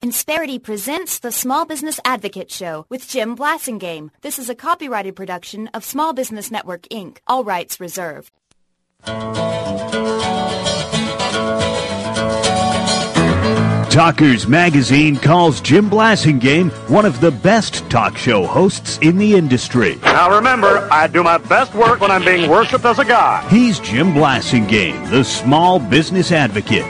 Insperity presents the Small Business Advocate Show with Jim Blasingame. This is a copyrighted production of Small Business Network, Inc. All rights reserved. Talkers Magazine calls Jim Blasingame one of the best talk show hosts in the industry. Now remember, I do my best work when I'm being worshipped as a god. He's Jim Blasingame, the Small Business Advocate.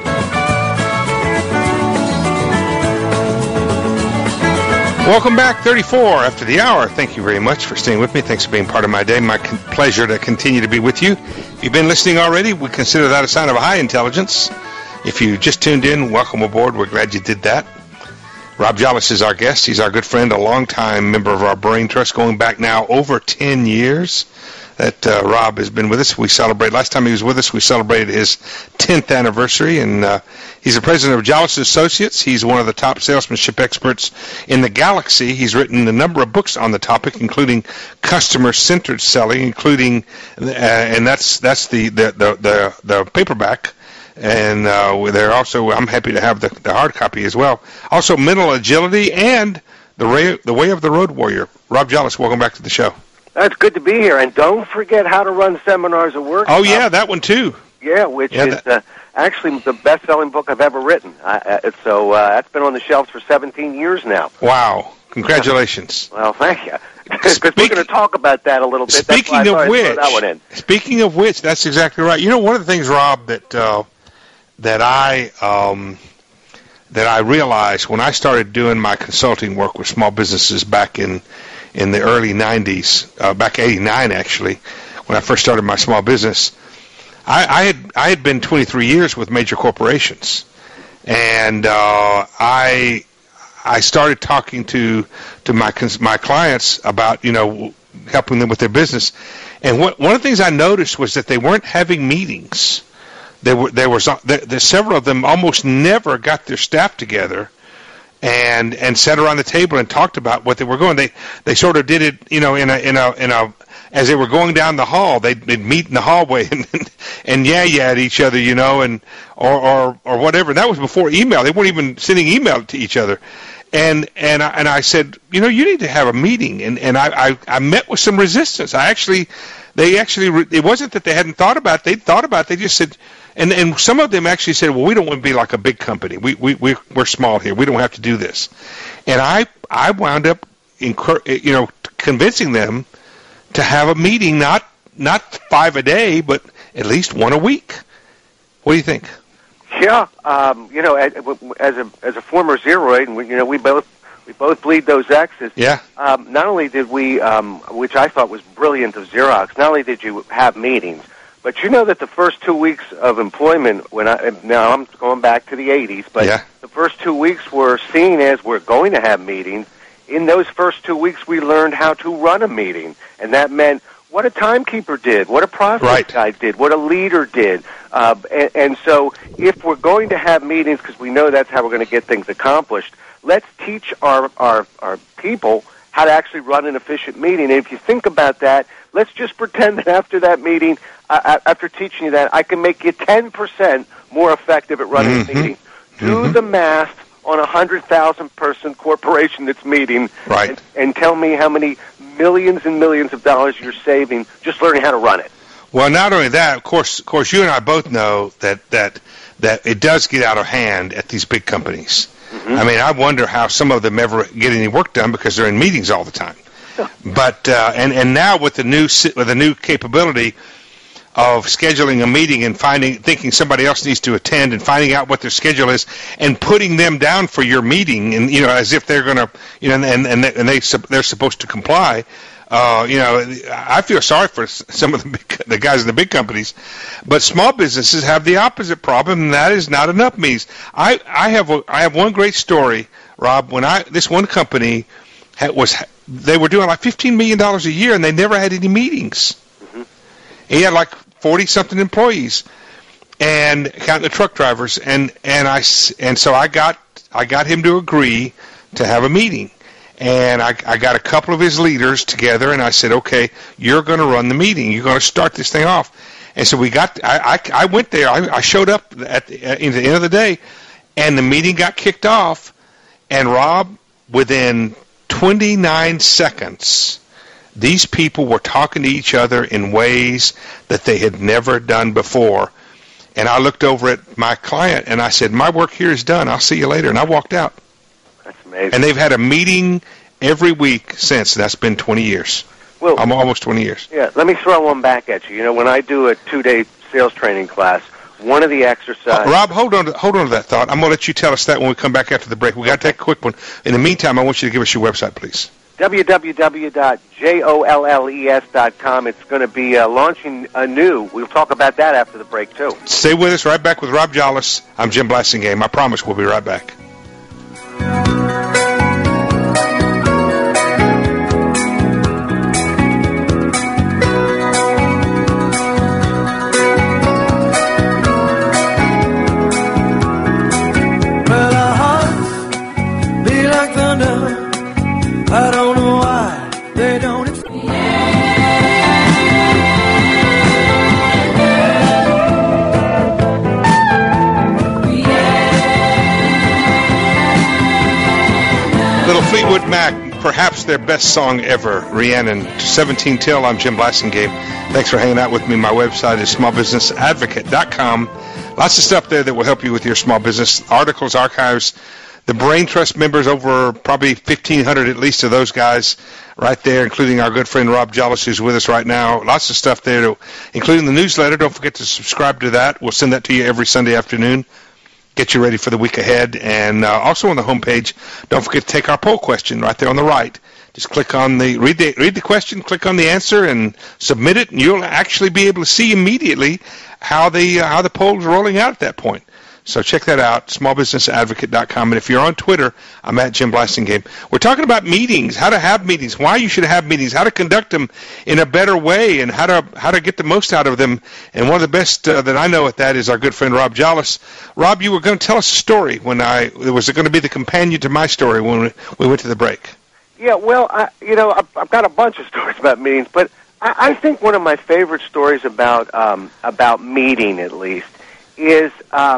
Welcome back, 34 after the hour. Thank you very much for staying with me. Thanks for being part of my day. My pleasure to continue to be with you. If you've been listening already, we consider that a sign of a high intelligence. If you just tuned in, welcome aboard. We're glad you did that. Rob Jolles is our guest. He's our good friend, a longtime member of our Brain Trust, going back now over 10 years that Rob has been with us. Last time he was with us, we celebrated his 10th anniversary, and he's the president of Jolles Associates. He's one of the top salesmanship experts in the galaxy. He's written a number of books on the topic, including customer-centered selling, including, and that's the paperback. And they're also, I'm happy to have the hard copy as well. Also, Mental Agility and the Way of the Road Warrior. Rob Jolles, welcome back to the show. It's good to be here. And don't forget How to Run Seminars at Work. Oh, yeah, that one too. Yeah, which is actually the best-selling book I've ever written. So that's been on the shelves for 17 years now. Wow. Congratulations. Well, thank you. Because we're going to talk about that a little bit. Speaking of which, that's exactly right. You know, one of the things, Rob, that I realized when I started doing my consulting work with small businesses back in the early 90s, back 89 actually, when I first started my small business, I had been 23 years with major corporations, and I started talking to my clients about, you know, helping them with their business, and one of the things I noticed was that they weren't having meetings. There several of them almost never got their staff together and sat around the table and talked about what they were going. They sort of did it, you know, in a as they were going down the hall, they'd meet in the hallway and yeah at each other, you know, and or whatever. And that was before email. They weren't even sending email to each other. And I said, you know, you need to have a meeting. And I met with some resistance. It wasn't that they hadn't thought about it. They'd thought about it. They just said, and some of them actually said, well, we don't want to be like a big company. We're small here. We don't have to do this. And I wound up, convincing them to have a meeting, not 5 a day, but at least 1 a week. What do you think? Yeah, you know, as a former Zeroid, and we both bleed those X's. Yeah. Not only did we, which I thought was brilliant of Xerox, not only did you have meetings, but you know that the first 2 weeks of employment, now I'm going back to the 80s, but the first 2 weeks were seen as we're going to have meetings. In those first 2 weeks, we learned how to run a meeting, and that meant what a timekeeper did, what a process guy did, what a leader did. And so if we're going to have meetings, because we know that's how we're going to get things accomplished, let's teach our people how to actually run an efficient meeting. And if you think about that, let's just pretend that after that meeting, after teaching you that, I can make you 10% more effective at running a meeting. Do the math on a 100,000-person corporation that's meeting, and tell me how many millions and millions of dollars you're saving just learning how to run it. Well, not only that, of course, you and I both know that it does get out of hand at these big companies. I mean, I wonder how some of them ever get any work done because they're in meetings all the time. But and now with the new capability of scheduling a meeting and thinking somebody else needs to attend and finding out what their schedule is and putting them down for your meeting, and you know, as if they're going to, you know, and they're supposed to comply. You know, I feel sorry for some of the guys in the big companies, but small businesses have the opposite problem, and that is not enough meetings. I have one great story, Rob. When this one company they were doing like $15 million a year, and they never had any meetings. He had like 40-something employees, and counting the truck drivers, and so I got him to agree to have a meeting. And I got a couple of his leaders together, and I said, okay, you're going to run the meeting. You're going to start this thing off. And so I went there. I showed up at the end of the day, and the meeting got kicked off. And Rob, within 29 seconds, these people were talking to each other in ways that they had never done before. And I looked over at my client, and I said, my work here is done. I'll see you later. And I walked out. That's amazing. And they've had a meeting every week since. That's been 20 years. Well, almost 20 years. Yeah, let me throw one back at you. You know, when I do a 2-day sales training class, one of the exercises... Rob, hold on to that thought. I'm going to let you tell us that when we come back after the break. We've got to take a quick one. In the meantime, I want you to give us your website, please. www.jolles.com. It's going to be launching anew. We'll talk about that after the break, too. Stay with us. Right back with Rob Jolles. I'm Jim Blasingame. I promise we'll be right back. I don't know why they don't. Little Fleetwood Mac, perhaps their best song ever, Rhiannon, 17 Till. I'm Jim Blasingame. Thanks for hanging out with me. My website is smallbusinessadvocate.com. Lots of stuff there that will help you with your small business. Articles, archives. The Brain Trust members, over probably 1,500 at least of those guys right there, including our good friend Rob Jolles, who's with us right now. Lots of stuff there, including the newsletter. Don't forget to subscribe to that. We'll send that to you every Sunday afternoon. Get you ready for the week ahead. And also on the homepage, don't forget to take our poll question right there on the right. Just click on read the question, click on the answer, and submit it, and you'll actually be able to see immediately how the poll is rolling out at that point. So check that out, smallbusinessadvocate.com. And if you're on Twitter, I'm at Jim Blasingame. We're talking about meetings, how to have meetings, why you should have meetings, how to conduct them in a better way, and how to get the most out of them. And one of the best that I know at that is our good friend Rob Jolles. Rob, you were going to tell us a story it was going to be the companion to my story when we went to the break. Yeah, well, I've got a bunch of stories about meetings, but I think one of my favorite stories about meeting, at least, is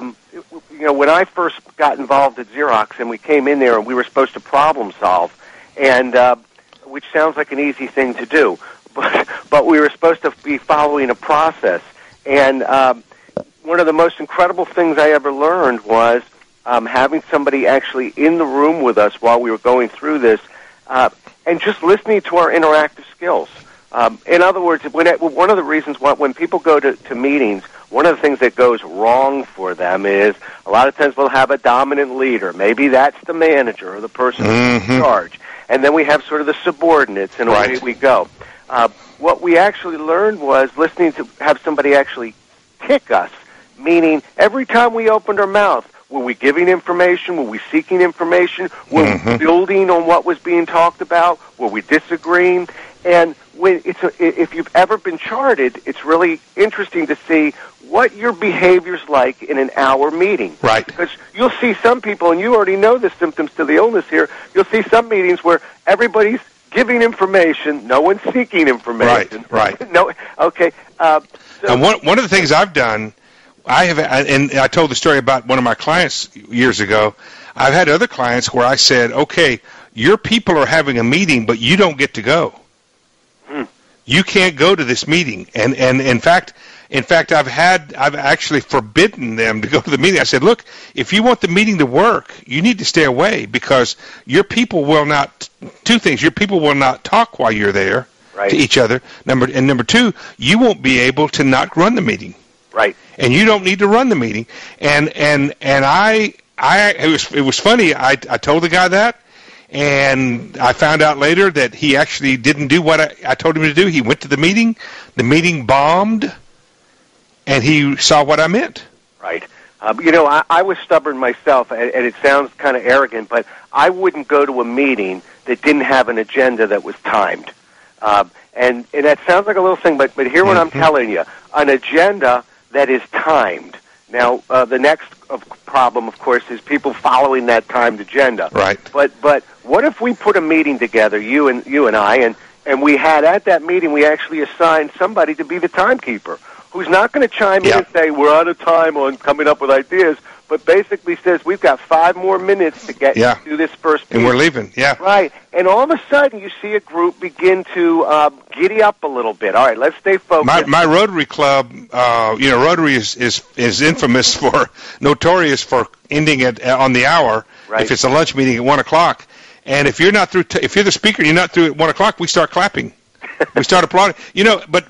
when I first got involved at Xerox and we came in there and we were supposed to problem solve, and which sounds like an easy thing to do, but we were supposed to be following a process. And one of the most incredible things I ever learned was having somebody actually in the room with us while we were going through this, and just listening to our interactive skills. In other words, one of the reasons when people go to meetings, one of the things that goes wrong for them is a lot of times we'll have a dominant leader. Maybe that's the manager or the person who's in charge. And then we have sort of the subordinates, and away we go. What we actually learned was listening to have somebody actually tick us, meaning every time we opened our mouth, were we giving information? Were we seeking information? Were we building on what was being talked about? Were we disagreeing? And if you've ever been charted, it's really interesting to see what your behavior's like in an hour meeting. Right. Because you'll see some people, and you already know the symptoms to the illness here, you'll see some meetings where everybody's giving information, no one's seeking information. Right. No. Okay. And one of the things I've done, and I told the story about one of my clients years ago. I've had other clients where I said, okay, your people are having a meeting, but you don't get to go. You can't go to this meeting. And in fact, I've actually forbidden them to go to the meeting. I said, look, if you want the meeting to work, you need to stay away, because your people will not, two things, your people will not talk while you're there to each other. Number two, you won't be able to not run the meeting. Right. And you don't need to run the meeting. And it was funny. I told the guy that. And I found out later that he actually didn't do what I told him to do. He went to the meeting bombed, and he saw what I meant. Right. I was stubborn myself, and it sounds kind of arrogant, but I wouldn't go to a meeting that didn't have an agenda that was timed. And that sounds like a little thing, but hear what I'm telling you. An agenda that is timed. Now, the next problem, of course, is people following that timed agenda. Right. But what if we put a meeting together, you and I, and we had at that meeting, we actually assigned somebody to be the timekeeper, who's not going to chime in and say, we're out of time on coming up with ideas, but basically says we've got 5 more minutes to get through this first piece. And we're leaving, Right, and all of a sudden you see a group begin to giddy up a little bit. All right, let's stay focused. My Rotary Club, Rotary is infamous notorious for ending it on the hour. Right. If it's a lunch meeting at 1 o'clock. And if you're not through, if you're the speaker and you're not through at 1 o'clock, we start clapping. We start applauding. But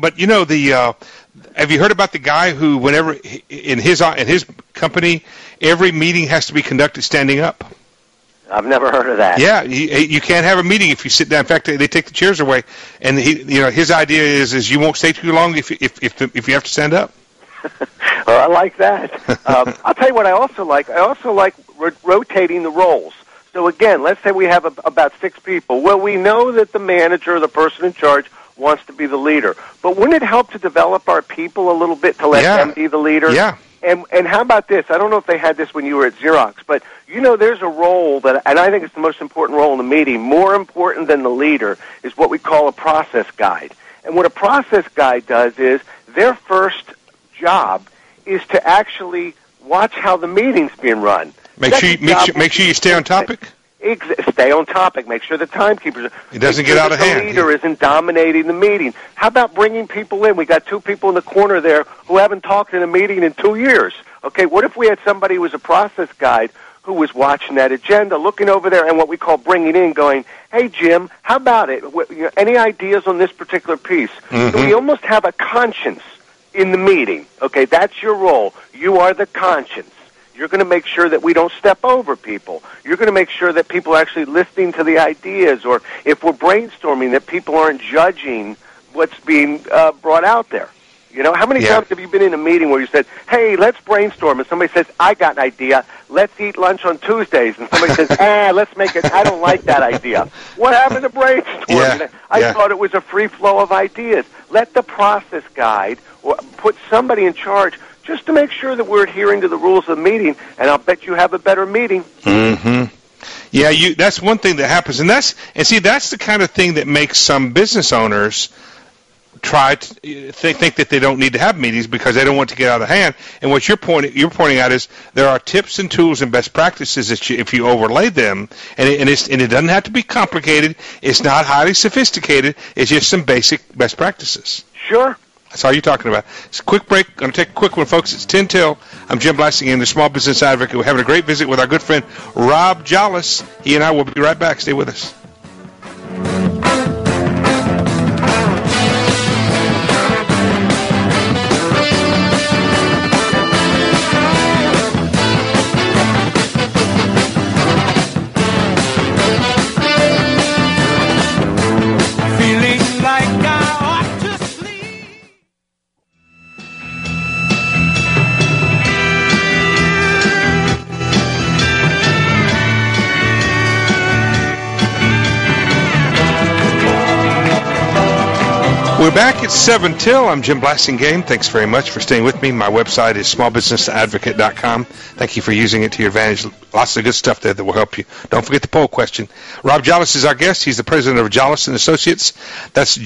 have you heard about the guy who, whenever in his company, every meeting has to be conducted standing up? I've never heard of that. Yeah, you can't have a meeting if you sit down. In fact, they take the chairs away, and his idea is you won't stay too long if you have to stand up. Well, I like that. I'll tell you what I also like. I also like rotating the roles. So again, let's say we have about 6 people. Well, we know that the manager, the person in charge, wants to be the leader. But wouldn't it help to develop our people a little bit to let them be the leader? Yeah. And how about this? I don't know if they had this when you were at Xerox, but there's a role and I think it's the most important role in the meeting. More important than the leader is what we call a process guide. And what a process guide does is their first job is to actually watch how the meeting's being run. Make sure you stay on topic. Stay on topic. Make sure the timekeepers. It doesn't get out of hand. The leader isn't dominating the meeting. How about bringing people in? We got 2 people in the corner there who haven't talked in a meeting in 2 years. Okay, what if we had somebody who was a process guide who was watching that agenda, looking over there, and what we call bringing in, going, "Hey Jim, how about it? Any ideas on this particular piece?" Mm-hmm. So we almost have a conscience in the meeting. Okay, that's your role. You are the conscience. You're going to make sure that we don't step over people. You're going to make sure that people are actually listening to the ideas, or if we're brainstorming, that people aren't judging what's being brought out there. How many times have you been in a meeting where you said, "Hey, let's brainstorm," and somebody says, "I got an idea. Let's eat lunch on Tuesdays," and somebody says, "Let's make it. I don't like that idea." What happened to brainstorming? I thought it was a free flow of ideas. Let the process guide or put somebody in charge just to make sure that we're adhering to the rules of the meeting, and I'll bet you have a better meeting. Mm-hmm. Yeah, that's one thing that happens, and that's the kind of thing that makes some business owners try to think that they don't need to have meetings because they don't want to get out of hand. And what you're pointing out is there are tips and tools and best practices that if you overlay them, and it doesn't have to be complicated. It's not highly sophisticated. It's just some basic best practices. Sure. That's all you're talking about. It's a quick break. Going to take a quick one, folks. It's 10 till. I'm Jim Blasingame, the Small Business Advocate. We're having a great visit with our good friend Rob Jolles. He and I will be right back. Stay with us. We're back at 7 till. I'm Jim Blasingame. Thanks very much for staying with me. My website is smallbusinessadvocate.com. Thank you for using it to your advantage. Lots of good stuff there that will help you. Don't forget the poll question. Rob Jolles is our guest. He's the president of Jolles & Associates. That's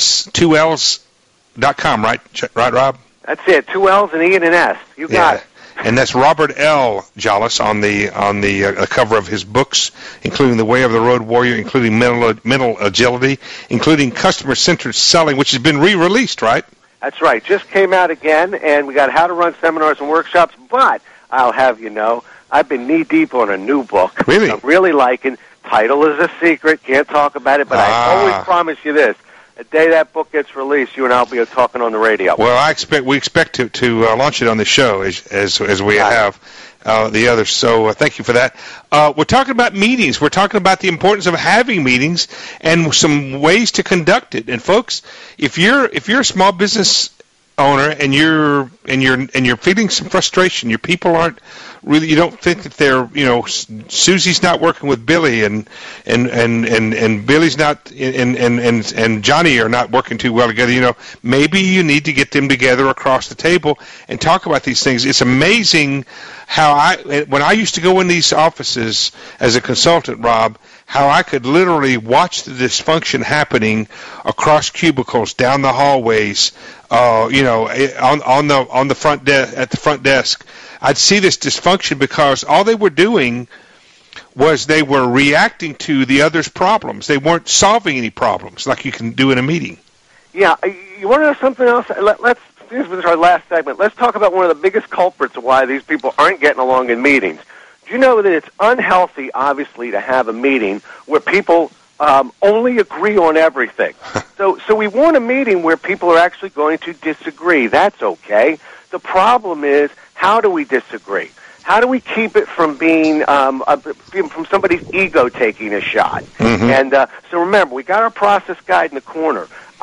Jolles2Ls.com, right? Right, Rob? That's it. 2 L's, an E, and an S. You got it. And that's Robert L. Jolles on the cover of his books, including The Way of the Road Warrior, including Mental Agility, including Customer-Centered Selling, which has been re-released, right? That's right. Just came out again, and we got How to Run Seminars and Workshops. But I'll have you know, I've been knee-deep on a new book. Really? I'm really liking. Title is a secret. Can't talk about it, but I always promise you this. The day that book gets released, you and I will be talking on the radio. Well, we expect to launch it on the show as we have the others. So thank you for that. We're talking about meetings. We're talking about the importance of having meetings and some ways to conduct it. And folks, if you're a small business owner and you're feeling some frustration, your people aren't really, you don't think that they're, Susie's not working with Billy and Billy's not and Johnny are not working too well together. Maybe you need to get them together across the table and talk about these things. It's amazing how when I used to go in these offices as a consultant, Rob, how I could literally watch the dysfunction happening across cubicles, down the hallways, on the front at the front desk. I'd see this dysfunction because all they were doing was they were reacting to the other's problems. They weren't solving any problems like you can do in a meeting. Yeah, you want to know something else? This is our last segment. Let's talk about one of the biggest culprits of why these people aren't getting along in meetings. Do you know that it's unhealthy, obviously, to have a meeting where people only agree on everything? So we want a meeting where people are actually going to disagree. That's okay. The problem is, how do we disagree? How do we keep it from being from somebody's ego taking a shot? Mm-hmm. And so remember, we got our process guide in the corner.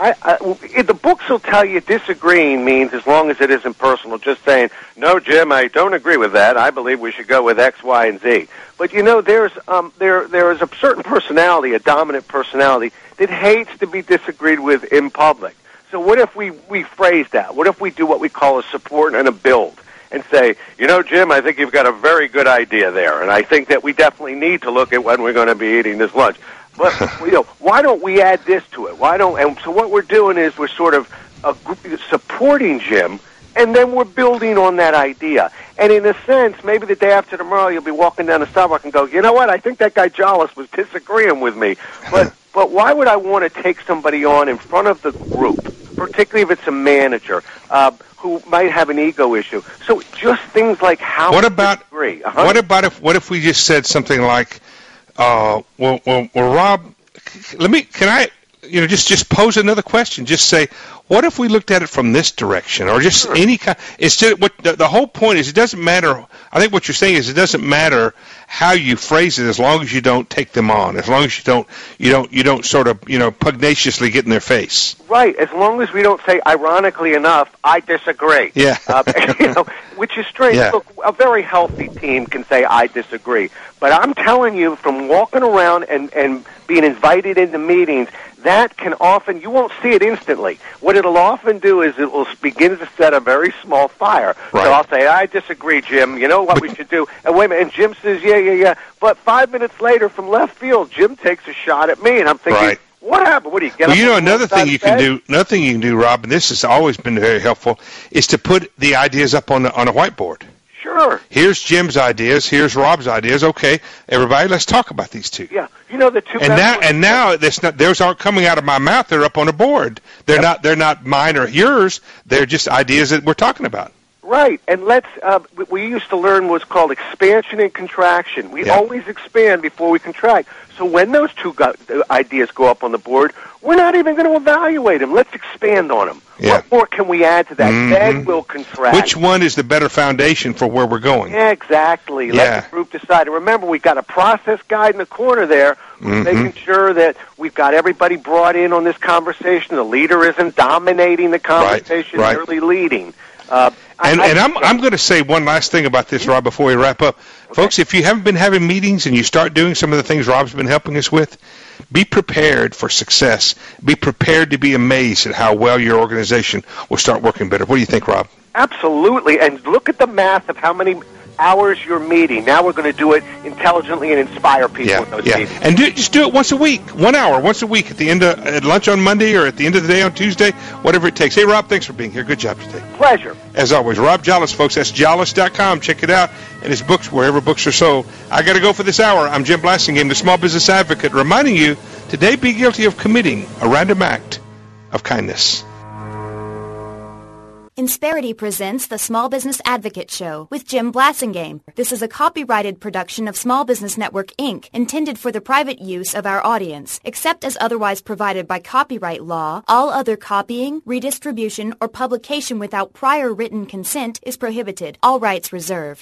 The books will tell you disagreeing means, as long as it isn't personal, just saying, no, Jim, I don't agree with that. I believe we should go with X, Y, and Z. But, you know, there is a certain personality, a dominant personality, that hates to be disagreed with in public. So what if we rephrase that? What if we do what we call a support and a build? And say, you know, Jim, I think you've got a very good idea there, and I think that we definitely need to look at when we're going to be eating this lunch. But, you know, why don't we add this to it? And so what we're doing is we're sort of supporting Jim, and then we're building on that idea. And in a sense, maybe the day after tomorrow, you'll be walking down the sidewalk and go, you know what, I think that guy Jollis was disagreeing with me. But why would I want to take somebody on in front of the group, particularly if it's a manager, who might have an ego issue? So just things like how what about disagree. What if we just said something like, well, Rob, can I just pose another question? Just say, what if we looked at it from this direction, or just any kind? It's just what the whole point is. It doesn't matter. I think what you're saying is it doesn't matter how you phrase it, as long as you don't take them on, as long as you don't sort of pugnaciously get in their face. Right. As long as we don't say, ironically enough, I disagree. Yeah. Which is strange. Yeah. Look, a very healthy team can say, I disagree. But I'm telling you, from walking around and being invited into meetings, that can often, you won't see it instantly. What it'll often do is it will begin to set a very small fire. Right. So I'll say, I disagree, Jim. You know what we should do? And wait a minute. And Jim says, yeah. But 5 minutes later, from left field, Jim takes a shot at me, and I'm thinking, right. What happened? What do you get? Well, another thing you can do, Rob, and this has always been very helpful, is to put the ideas up on a whiteboard. Sure. Here's Jim's ideas. Here's Rob's ideas. Okay, everybody, let's talk about these two. Yeah, the two. And now those aren't coming out of my mouth. They're up on a board. They're not mine or yours. They're just ideas that we're talking about. Right, and we used to learn what's called expansion and contraction. We always expand before we contract. So when those two ideas go up on the board, we're not even going to evaluate them. Let's expand on them. Yeah. What more can we add to that? Mm-hmm. Then we'll contract. Which one is the better foundation for where we're going? Yeah, exactly. Let the group decide. And remember, we've got a process guide in the corner there, making sure that we've got everybody brought in on this conversation. The leader isn't dominating the conversation, merely leading. And I'm going to say one last thing about this, Rob, before we wrap up. Okay. Folks, if you haven't been having meetings and you start doing some of the things Rob's been helping us with, be prepared for success. Be prepared to be amazed at how well your organization will start working better. What do you think, Rob? Absolutely. And look at the math of how many hours you're meeting. Now we're going to do it intelligently and inspire people in those meetings. And just do it once a week, 1 hour, once a week, at lunch on Monday or at the end of the day on Tuesday, whatever it takes. Hey, Rob, thanks for being here. Good job today. Pleasure. As always, Rob Jollis, folks. That's jollis.com. Check it out. And his books, wherever books are sold. I got to go for this hour. I'm Jim Blasingame, the Small Business Advocate, reminding you, today be guilty of committing a random act of kindness. Insperity presents the Small Business Advocate Show with Jim Blasingame. This is a copyrighted production of Small Business Network, Inc., intended for the private use of our audience. Except as otherwise provided by copyright law, all other copying, redistribution, or publication without prior written consent is prohibited. All rights reserved.